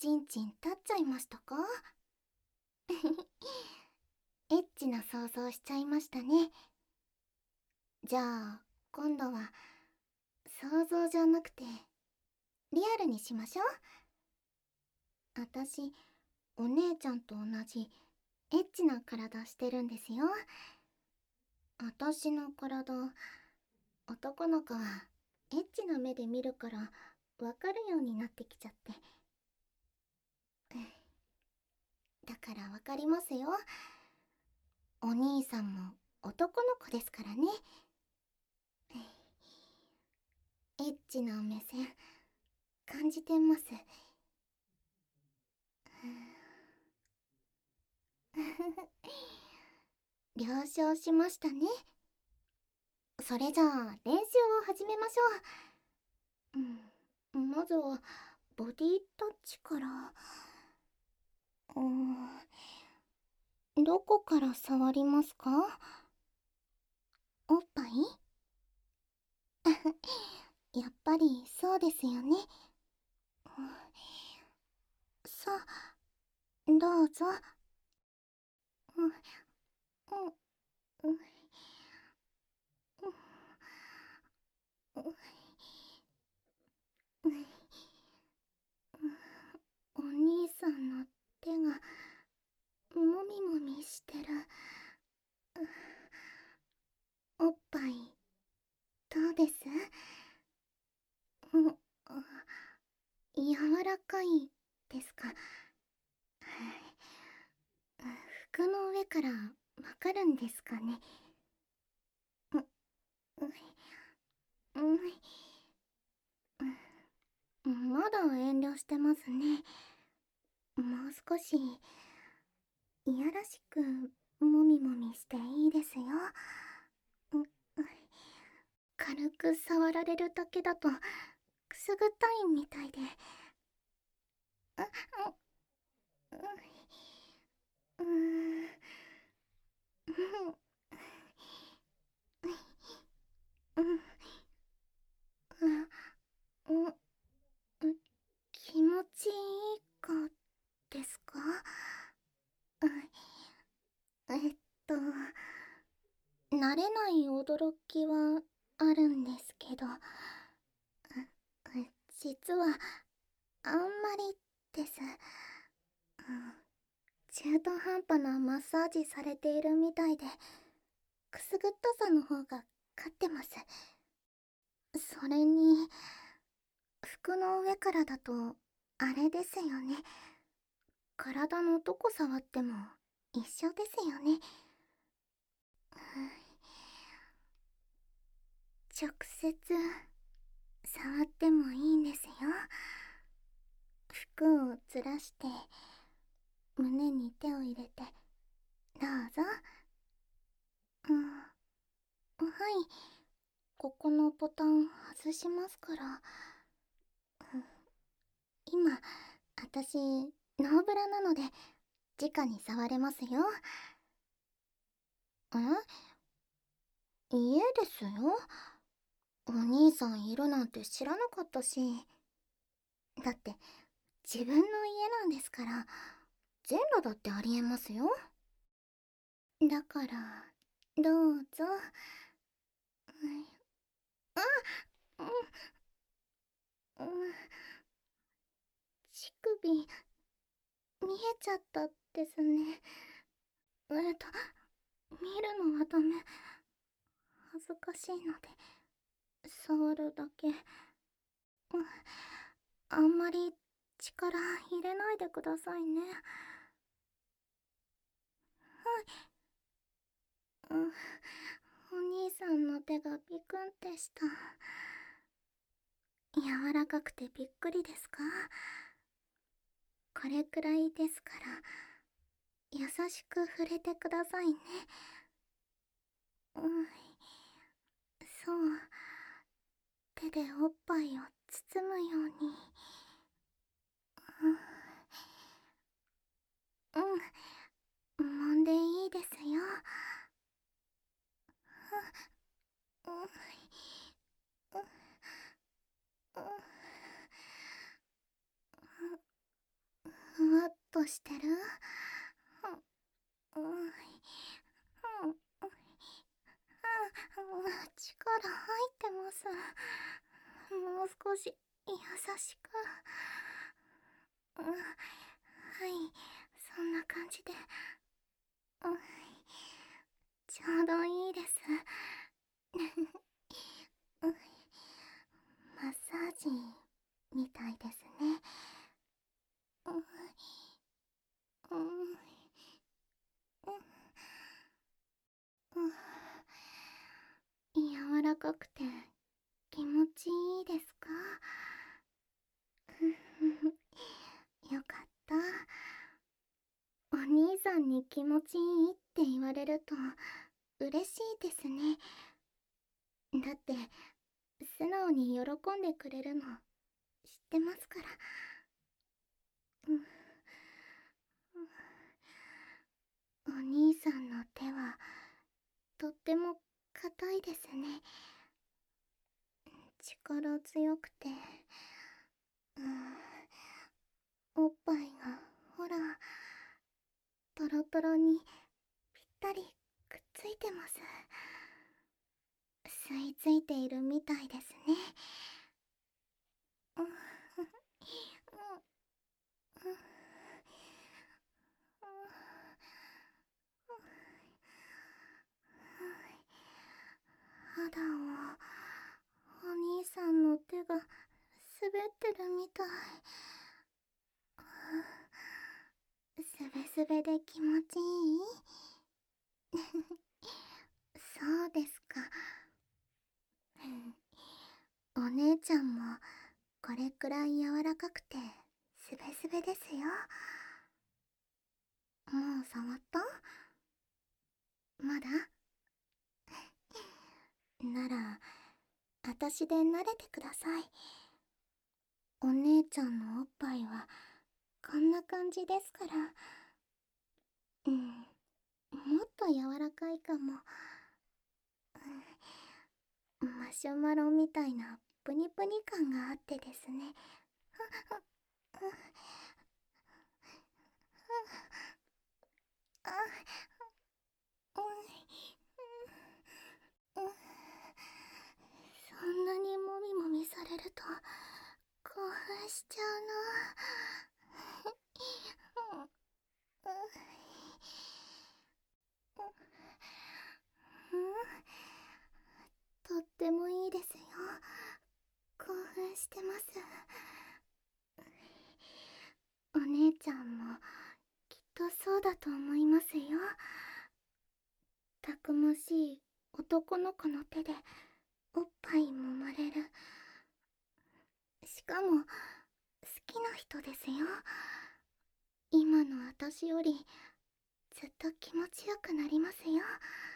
ちんちん立っちゃいましたか？エッチな想像しちゃいましたね。じゃあ今度は想像じゃなくてリアルにしましょう。私、お姉ちゃんと同じエッチな体してるんですよ。私の体、男の子はエッチな目で見るからわかるようになってきちゃって。だからわかりますよ。お兄さんも男の子ですからね。エッチな目線感じてます。了承しましたね。それじゃあ練習を始めましょう。まずはボディタッチから。どこから触りますか？おっぱい？やっぱりそうですよね。さあ、どうぞ。うんうんうんお兄さんの手がもみもみしてる。おっぱいどうです？うん柔らかいですか？服の上からわかるんですかね？うんまだ遠慮してますね。もう少しいやらしくもみもみしていいですよ。うん軽く触られるだけだとくすぐったいみたいで。ううう気持ちいいかですか？えっと慣れない驚きはあるんですけど、実はあんまりです。中途半端なマッサージされているみたいで、くすぐったさの方が勝ってます。それに服の上からだとあれですよね。体のどこ触っても一緒ですよね。直接触ってもいいんですよ。服をずらして胸に手を入れてどうぞ。はい、ここのボタン外しますから。今私ノーブラなので直に触れますよ。家ですよ。お兄さんいるなんて知らなかったし。だって自分の家なんですから、全裸だってありえますよ。だからどうぞ。あうんうん乳首見えちゃったですね。見るのはダメ。恥ずかしいので触るだけ。あんまり力入れないでくださいね。お兄さんの手がビクンってした。柔らかくてびっくりですか？これくらいですから優しく触れてくださいね。そう、手でおっぱいを包むように。揉んでいいですよ。 としてる？うん、うん、力入ってます。もう少し優しく。はい、そんな感じで。ちょうどいいです。マッサージみたいですね。柔らかくて気持ちいいですか？よかった。お兄さんに気持ちいいって言われると嬉しいですね。だって素直に喜んでくれるの知ってますから。お兄さんの手はとっても硬いですね。力強くて、おっぱいがほらトロトロにぴったりくっついてます。吸い付いているみたいですね。肌をお兄さんの手が滑ってるみたい。すべすべで気持ちいい？そうですか。お姉ちゃんもこれくらい柔らかくてすべすべですよ。もう触った？まだ？ならあたしで慣れてください。お姉ちゃんのおっぱいはこんな感じですから。もっと柔らかいかも。マシュマロみたいなプニプニ感があってですね。そんなにもみもみされると興奮しちゃうな。とってもいいですよ。興奮してます。お姉ちゃんもきっとそうだと思いますよ。たくましい男の子の手でおっぱい揉まれる。しかも好きな人ですよ。今の私よりずっと気持ちよくなりますよ。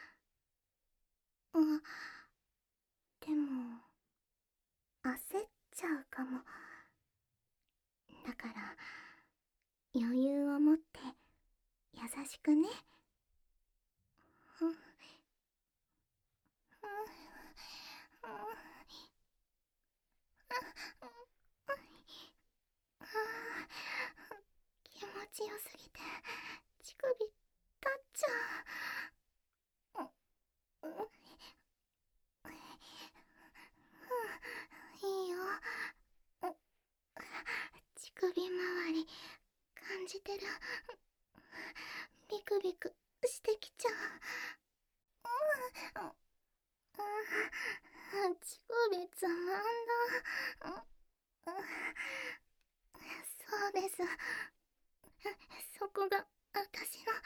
あ、でも焦っちゃうかも。だから余裕を持って優しくね。うん、うん、気持ちよすぎて乳首立っちゃう。いいよ。乳首周り感じてる。ビクビクしてきちゃう。乳首つまんだ。そうです。そこが私の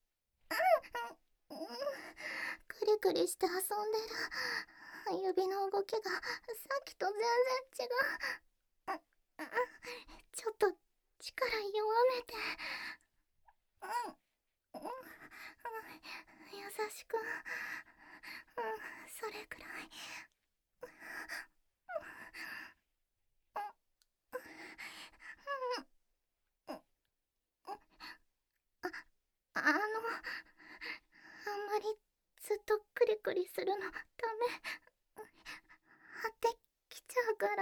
クリクリして遊んでる指の動きがさっきと全然違う。ちょっと力弱めて。優しく。それくらい。あんまりずっとクリクリするのダメ。張ってきちゃうから。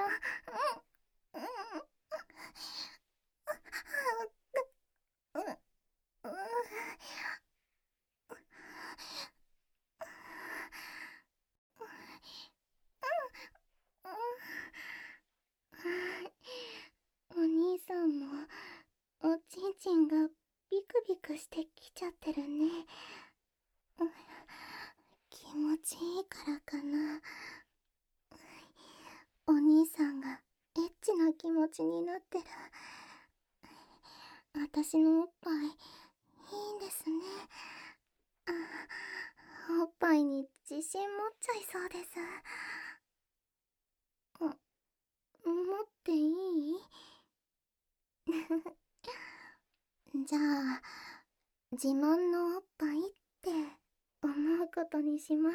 がビクビクしてきちゃってるね。うん、気持ちいいからかな。お兄さんがエッチな気持ちになってる。私のおっぱいいいんですね。あ、おっぱいに自信持っちゃいそうです。持っていい？じゃあ自慢のおっぱいって思うことにします。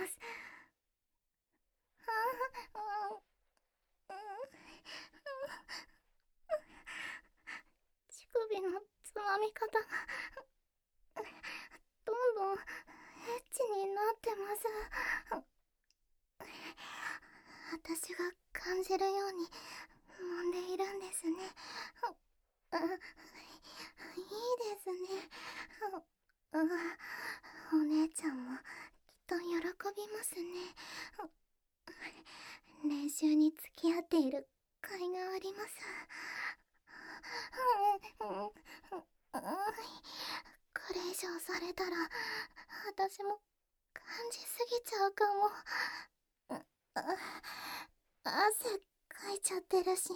乳首のつまみ方がどんどんエッチになってます。私が感じるように揉んでいるんですね。いいですね。お姉ちゃんもきっと喜びますね。練習に付き合っている甲斐があります。これ以上されたら私も感じすぎちゃうかも。汗かいちゃってるし。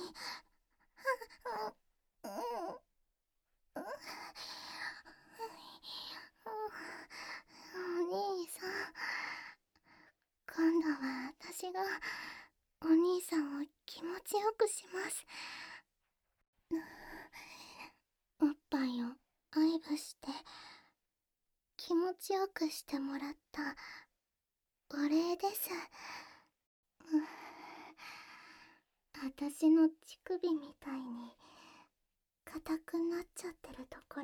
お兄さん、今度は私がお兄さんを気持ちよくします。おっぱいを愛撫して気持ちよくしてもらったお礼です。私の乳首みたいに硬くなっちゃってるところ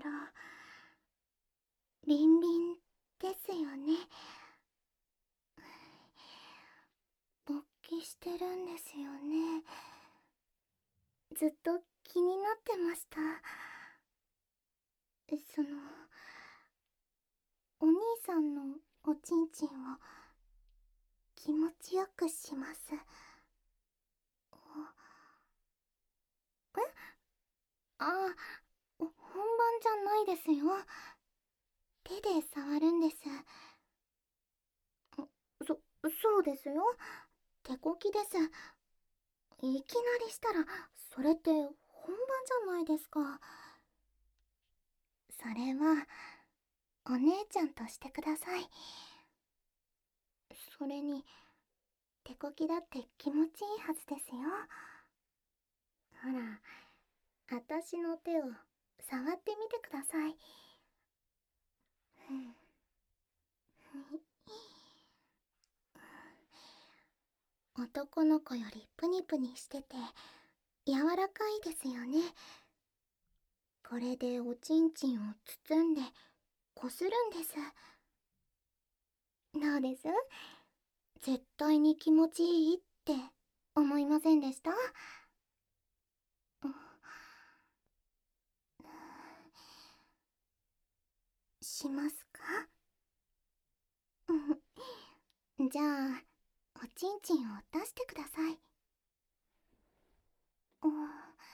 ビンビンですよね。勃起してるんですよね。ずっと気になってました。お兄さんのおちんちんを気持ちよくします。ああ、本番じゃないですよ。手で触るんです。そうですよ。手こきです。いきなりしたらそれって本番じゃないですか。それはお姉ちゃんとしてください。それに手こきだって気持ちいいはずですよ。ほら、私の手を触ってみてください。男の子よりプニプニしてて柔らかいですよね。これでおちんちんを包んでこするんです。どうです？絶対に気持ちいいって思いませんでした？しますか？じゃあおちんちんを出してください。うん、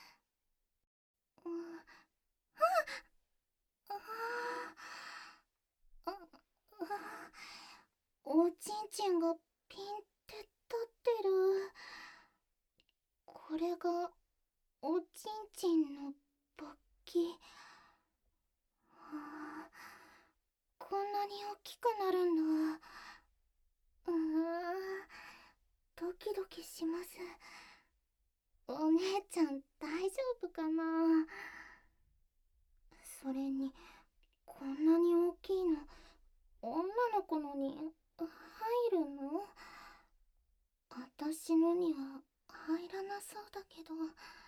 おちんちんがピンって立ってる。これがおちんちんの勃起。こんなに大きくなるんだ。ドキドキします。お姉ちゃん大丈夫かな？それにこんなに大きいの女の子のに入るの？私のには入らなそうだけど。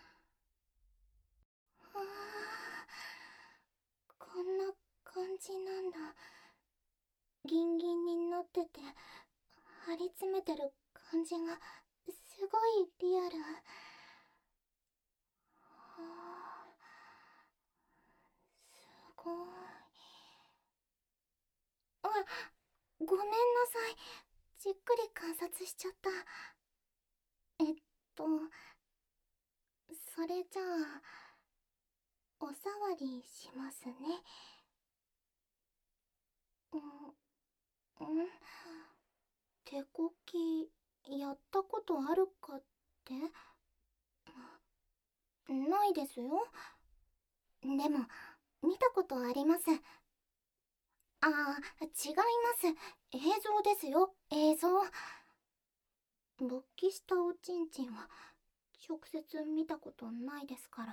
こんな感じなんだ。ギンギンになってて張り詰めてる感じがすごいリアル。すごい。あ、ごめんなさい。じっくり観察しちゃった。えっとそれじゃあおさわりしますね。うん。手こきやったことあるかって？ないですよ。でも見たことあります。ああ、違います。映像ですよ、映像。勃起したおちんちんは直接見たことないですから。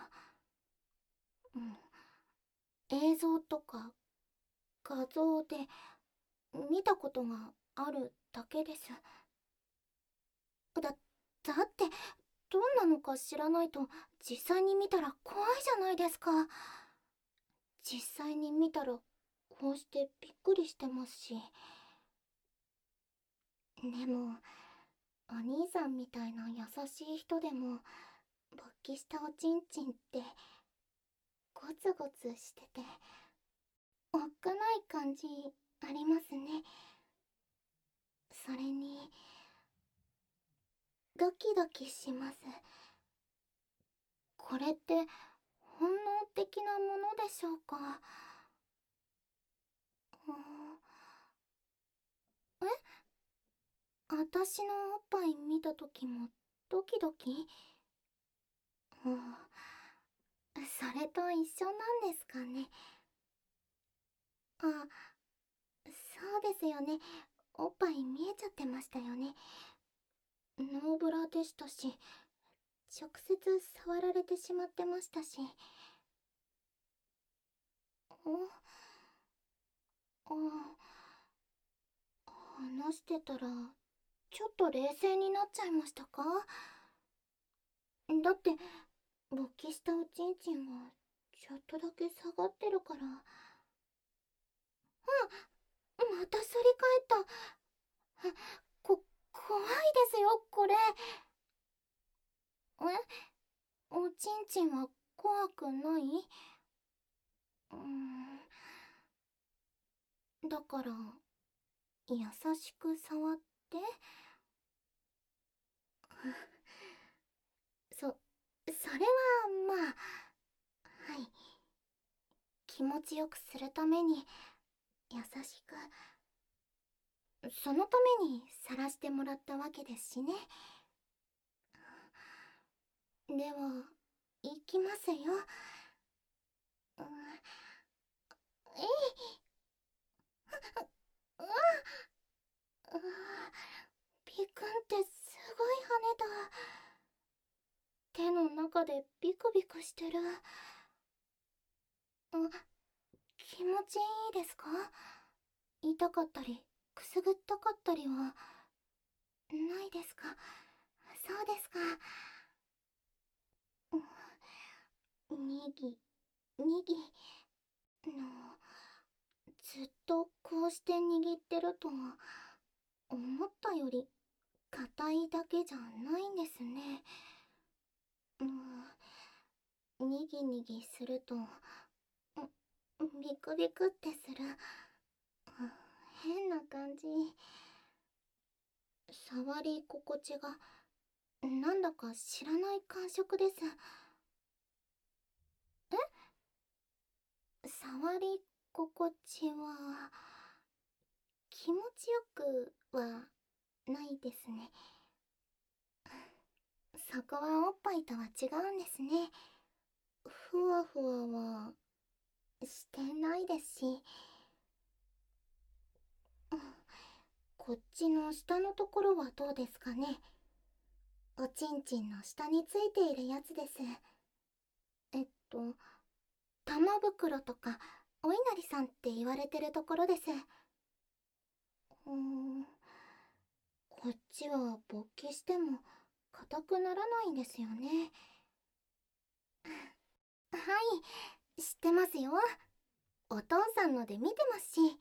映像とか画像で見たことがあるだけです。だってどんなのか知らないと実際に見たら怖いじゃないですか。実際に見たらこうしてびっくりしてますし。でもお兄さんみたいな優しい人でも勃起したおちんちんってゴツゴツしてておっかない感じありますね。それにドキドキします。これって本能的なものでしょうか？え、私のおっぱい見た時もドキドキ？それと一緒なんですかね。あ、そうですよね。おっぱい見えちゃってましたよね。ノーブラでしたし、直接触られてしまってましたし。話してたらちょっと冷静になっちゃいましたか？だって勃起したおちんちんがちょっとだけ下がってるから。また反り返った。怖いですよこれ。おちんちんは怖くない？だから優しく触って。それはまあ、はい。気持ちよくするために優しく、そのために晒してもらったわけですしね。では行きますよ。うん、えい。うわうわ、ピくんってすごい羽だ。手の中でビクビクしてる。気持ちいいですか？痛かったりくすぐったかったりはないですか？そうですか。にぎにぎの、ずっとこうして握ってると思ったより硬いだけじゃないんですね。にぎにぎするとビクビクってする。変な感じ。触り心地がなんだか知らない感触です。触り心地は気持ちよくはないですね。そこはおっぱいとは違うんですね。ふわふわはしてないですし。こっちの下のところはどうですかね？おちんちんの下についているやつです。えっと玉袋とかお稲荷さんって言われてるところです。こっちは勃起しても硬くならないんですよね。はい、知ってますよ。お父さんので見てますし。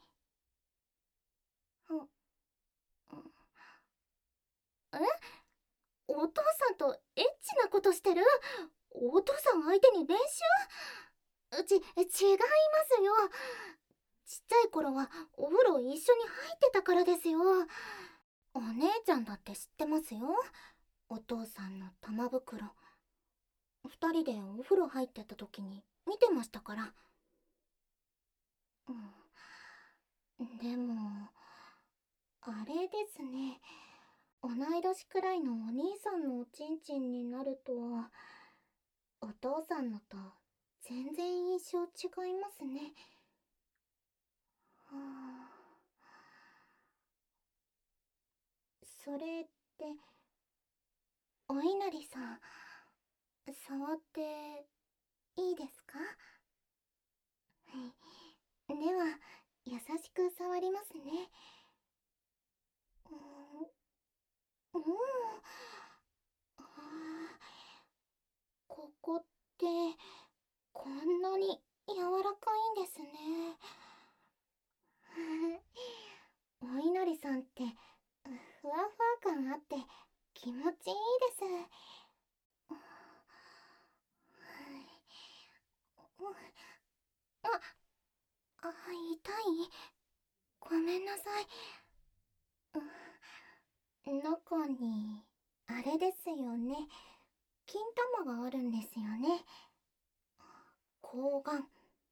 え、お父さんとエッチなことしてる？お父さん相手に練習？違いますよ。ちっちゃい頃はお風呂一緒に入ってたからですよ。お姉ちゃんだって知ってますよ。お父さんの玉袋。二人でお風呂入ってた時に見てましたから。でも、あれですね。同い年くらいのお兄さんのおちんちんになると、お父さんのと全然印象違いますね。はあ、それって、お稲荷さん、触っていいですか？はい。では、優しく触りますね。うーん、あここって、こんなに柔らかいんですね。お稲荷さんって、ふわふわ感あって気持ちいいです。あ、痛い？ごめんなさい。中に、あれですよね。金玉があるんですよね。睾丸。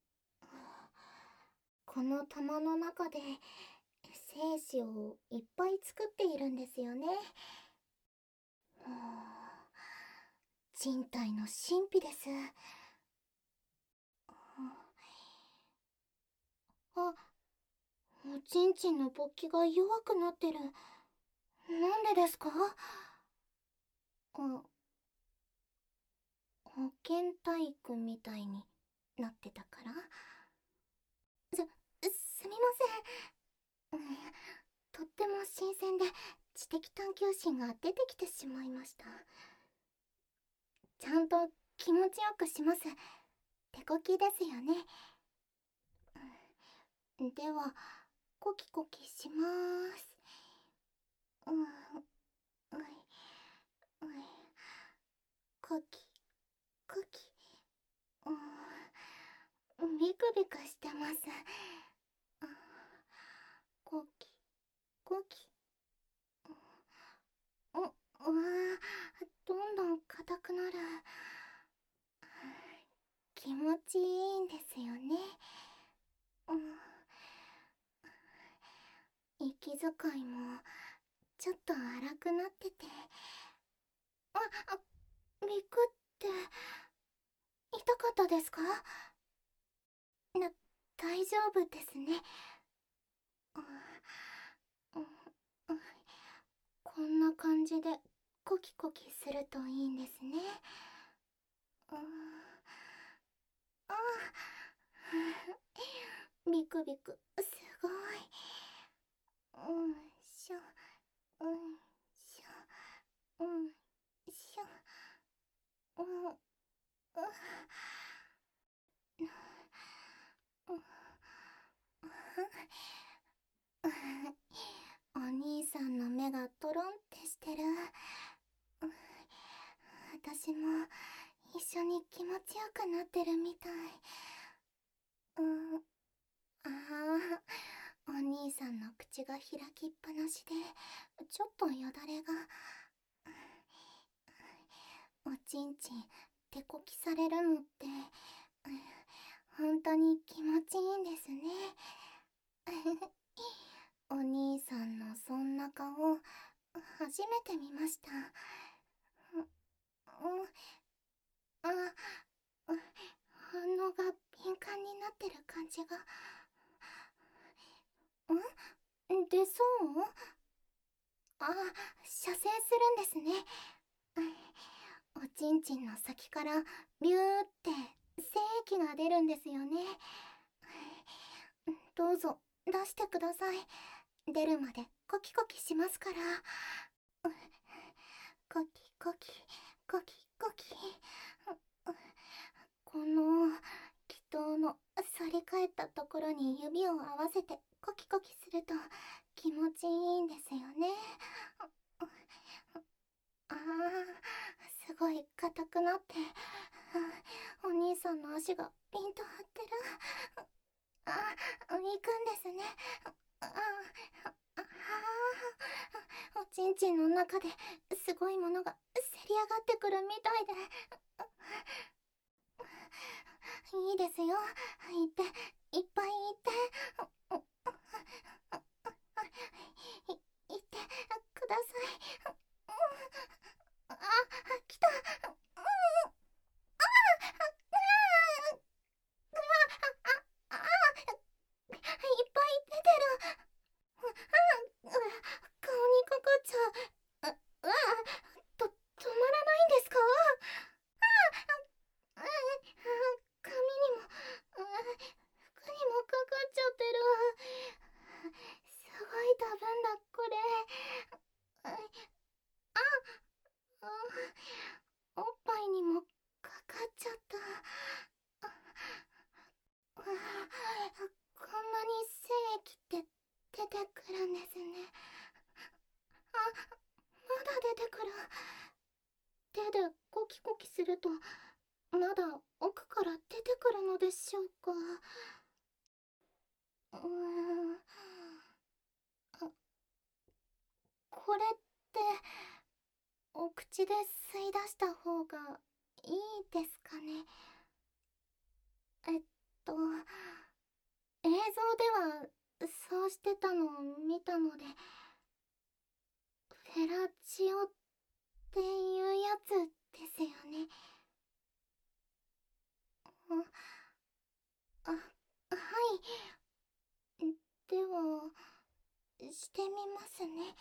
この玉の中で、精子をいっぱい作っているんですよね。人体の神秘です。あ、おちんちんの勃起が弱くなってる。なんでですか？あ、保健体育みたいになってたから。すみません。とっても新鮮で知的探求心が出てきてしまいました。ちゃんと気持ちよくします。手こきですよね。では、コキコキしまーす。うい、うい、コキ、コキ、ビクビクしてます。コキ、コキ、どんどん硬くなる。気持ちいいんですよね。息遣いもちょっと荒くなってて。あ、びくって痛かったですか？大丈夫ですね。こんな感じでコキコキするといいんですね。あビクビクすごい。しょ、しょ、しょ、うん、うお兄さんの目がトロンってしてる。私も一緒に気持ちよくなってるみたい。お兄さんの口が開きっぱなしでちょっとよだれが。おちんちん手こきされるのって本当に気持ちいいんですね。お兄さんのそんな顔初めて見ました。あ、反応が敏感になってる感じが。出そう？射精するんですね。おちんちんの先からビューって精液が出るんですよね。どうぞ出してください。出るまでコキコキしますから。コキコキコキコキ。この気筒の反り返ったところに指を合わせてコキコキすると気持ちいいんですよね。すごい硬くなって、お兄さんの足がピンと張ってる。行くんですね。おちんちんの中ですごいものがせり上がってくるみたいで。 いいですよ。言って、いっぱい言って。言ってください。あ、来た。いっぱい出てる。顔にかかっちゃう。止まらないんですか？髪にも、服にもかかっちゃってる。すごい多分だ、これ。おっぱいにもかかっちゃった。こんなに精液って出てくるんですね。まだ出てくる。手でコキコキするとまだ奥から出てくるのでしょうか。あ、これってお口で吸い出した方がいいですかね。えっと映像ではそうしてたのを見たので、フェラチオっていうやつですよね。あ、はい。ではしてみますね。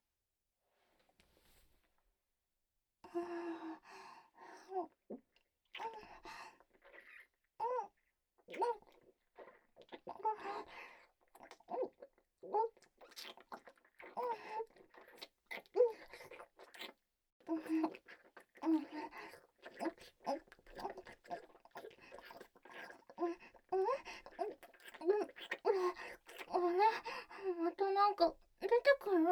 またなんか出てくる？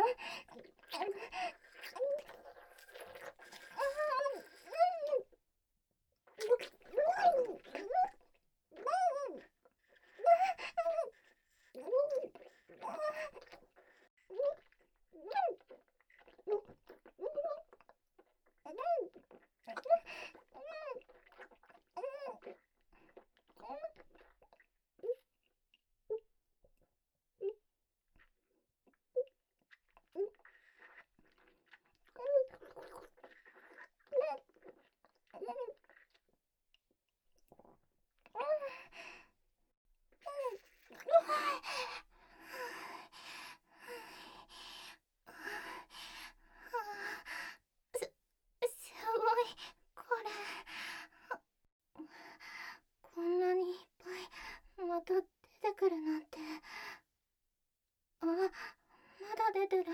すごい、これ。こんなにいっぱいまた出てくるなんて。まだ出てる。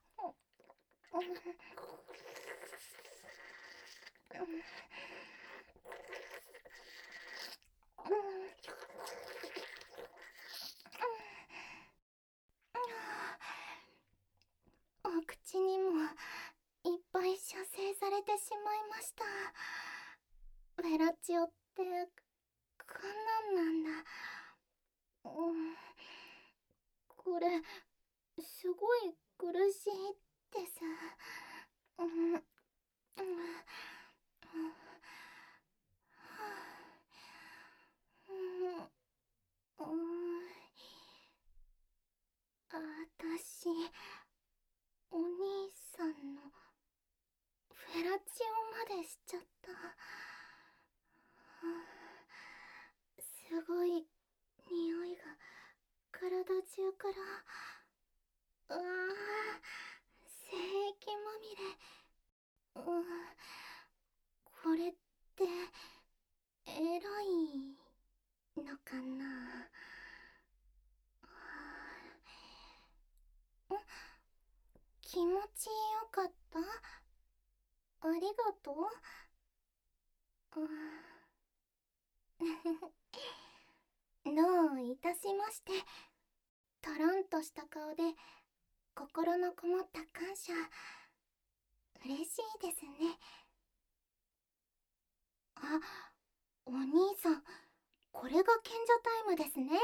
お口にもいっぱい射精されてしまいました。フェラチオってこんなんなんだ。これすごい苦しいです。あたし、お兄さんのフェラチオまでしちゃった。すごい匂いが体中から。精液まみれ。これってエロいのかな。気持ちよかった？ありがとう。どういたしまして。トロンとした顔で心のこもった感謝。嬉しいですね。あ、お兄さん、これが賢者タイムですね。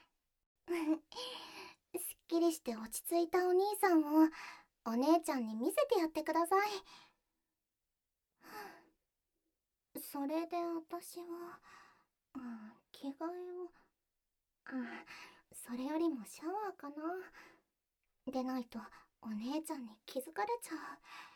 すっきりして落ち着いたお兄さんをお姉ちゃんに見せてやってください。それで私は着替えを。それよりもシャワーかな。でないとお姉ちゃんに気づかれちゃう。